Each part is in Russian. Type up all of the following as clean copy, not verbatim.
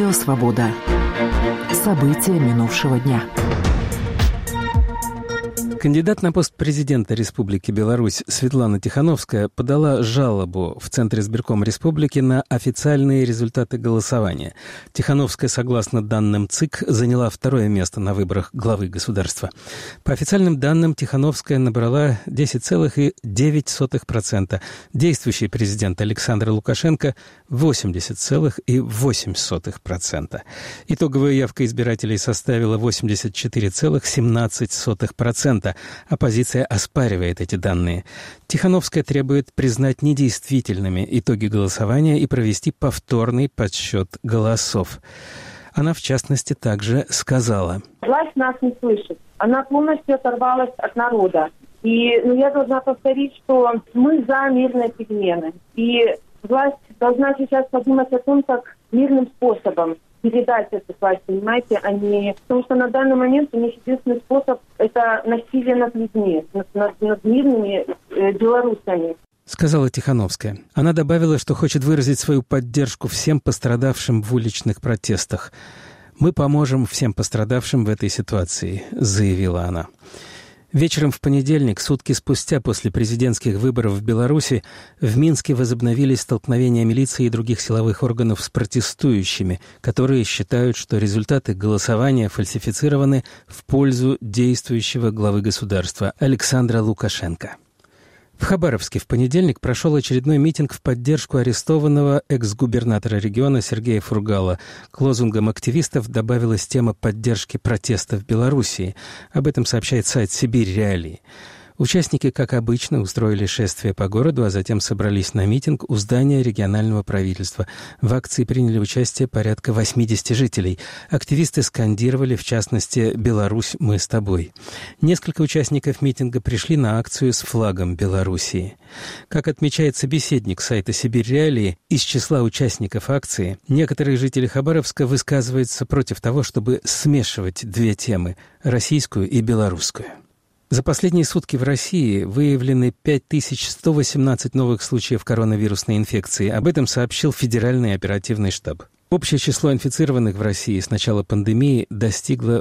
Радио «Свобода». События минувшего дня. Кандидат на пост президента Республики Беларусь Светлана Тихановская подала жалобу в Центр избиркома республики на официальные результаты голосования. Тихановская, согласно данным ЦИК, заняла второе место на выборах главы государства. По официальным данным, Тихановская набрала 10,9%, действующий президент Александр Лукашенко – 80,8%. Итоговая явка избирателей составила 84,17%. Оппозиция оспаривает эти данные. Тихановская требует признать недействительными итоги голосования и провести повторный подсчет голосов. Она, в частности, также сказала: «Власть нас не слышит. Она полностью оторвалась от народа. И я должна повторить, что мы за мирные перемены. И власть должна сейчас подумать о том, как мирным способом передать эту власть, понимаете, потому что на данный момент у них единственный способ – это насилие над людьми, над мирными белорусами», сказала Тихановская. Она добавила, что хочет выразить свою поддержку всем пострадавшим в уличных протестах. «Мы поможем всем пострадавшим в этой ситуации», заявила она. Вечером в понедельник, сутки спустя после президентских выборов в Беларуси, в Минске возобновились столкновения милиции и других силовых органов с протестующими, которые считают, что результаты голосования фальсифицированы в пользу действующего главы государства Александра Лукашенко. В Хабаровске в понедельник прошел очередной митинг в поддержку арестованного экс-губернатора региона Сергея Фургала. К лозунгам активистов добавилась тема поддержки протеста в Белоруссии. Об этом сообщает сайт «Сибирь Реалии». Участники, как обычно, устроили шествие по городу, а затем собрались на митинг у здания регионального правительства. В акции приняли участие порядка 80 жителей. Активисты скандировали, в частности, «Беларусь, мы с тобой». Несколько участников митинга пришли на акцию с флагом Белоруссии. Как отмечает собеседник сайта «Сибирь Реалии», из числа участников акции некоторые жители Хабаровска высказываются против того, чтобы смешивать две темы – российскую и белорусскую. За последние сутки в России выявлены 5118 новых случаев коронавирусной инфекции. Об этом сообщил Федеральный оперативный штаб. Общее число инфицированных в России с начала пандемии достигло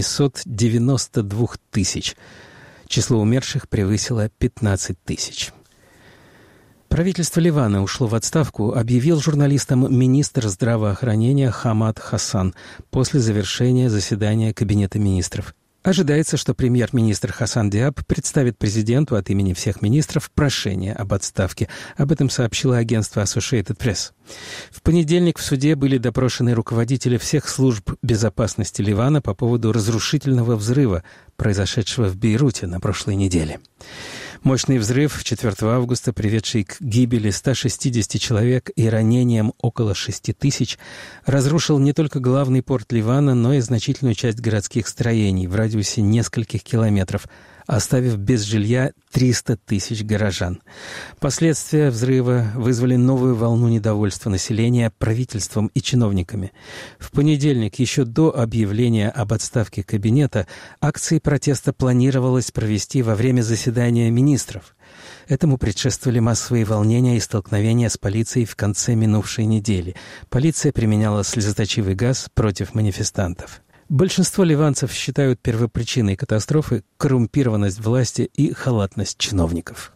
892 тысяч. Число умерших превысило 15 тысяч. Правительство Ливана ушло в отставку, объявил журналистам министр здравоохранения Хамад Хасан после завершения заседания Кабинета министров. Ожидается, что премьер-министр Хасан Диаб представит президенту от имени всех министров прошение об отставке. Об этом сообщило агентство Associated Press. В понедельник в суде были допрошены руководители всех служб безопасности Ливана по поводу разрушительного взрыва, произошедшего в Бейруте на прошлой неделе. Мощный взрыв 4 августа, приведший к гибели 160 человек и ранениям около 6 тысяч, разрушил не только главный порт Ливана, но и значительную часть городских строений в радиусе нескольких километров, оставив без жилья 300 тысяч горожан. Последствия взрыва вызвали новую волну недовольства населения правительством и чиновниками. В понедельник, еще до объявления об отставке кабинета, акции протеста планировалось провести во время заседания министров. Этому предшествовали массовые волнения и столкновения с полицией в конце минувшей недели. Полиция применяла слезоточивый газ против манифестантов. Большинство ливанцев считают первопричиной катастрофы коррумпированность власти и халатность чиновников.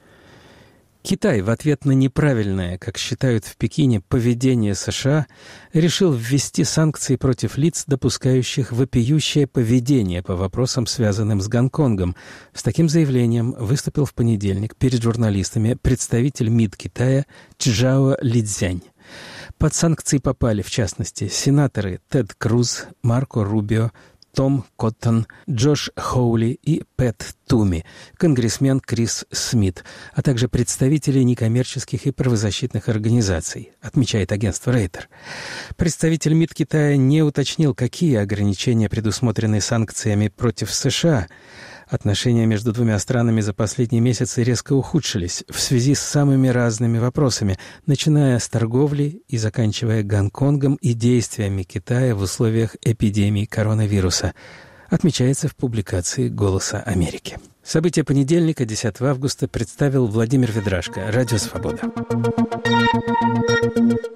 Китай в ответ на неправильное, как считают в Пекине, поведение США, решил ввести санкции против лиц, допускающих вопиющее поведение по вопросам, связанным с Гонконгом. С таким заявлением выступил в понедельник перед журналистами представитель МИД Китая Чжао Лидзянь. Под санкции попали, в частности, сенаторы Тед Круз, Марко Рубио, Том Коттон, Джош Хоули и Пэт Туми, конгрессмен Крис Смит, а также представители некоммерческих и правозащитных организаций, отмечает агентство Рейтер. Представитель МИД Китая не уточнил, какие ограничения предусмотрены санкциями против США. Отношения между двумя странами за последние месяцы резко ухудшились в связи с самыми разными вопросами, начиная с торговли и заканчивая Гонконгом и действиями Китая в условиях эпидемии коронавируса, отмечается в публикации «Голоса Америки». События понедельника, 10 августа, представил Владимир Ведрашко, Радио «Свобода».